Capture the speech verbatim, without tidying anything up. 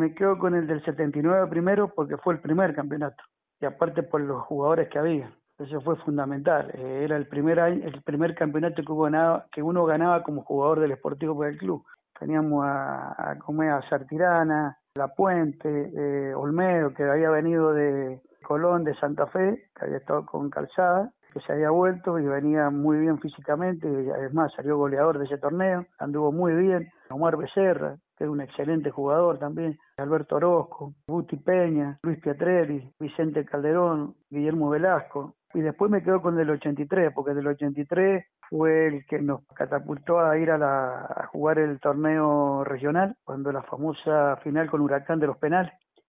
me quedo con el del setenta y nueve primero porque fue el primer campeonato y aparte por los jugadores que había. Eso fue fundamental. Eh, era el primer año, el primer campeonato que uno ganaba, que uno ganaba como jugador del Sportivo por el club. Teníamos a, a comer a Sartirana, La Puente, eh, Olmedo, que había venido de Colón, de Santa Fe, que había estado con Calzada, que se había vuelto y venía muy bien físicamente, y además salió goleador de ese torneo, anduvo muy bien. Omar Becerra, que es un excelente jugador también, Alberto Orozco, Guti Peña, Luis Pietrelli, Vicente Calderón, Guillermo Velasco. Y después me quedo con el ochenta y tres, porque del ochenta y tres fue el que nos catapultó a ir a, la, a jugar el torneo regional, cuando la famosa final con Huracán de los penales.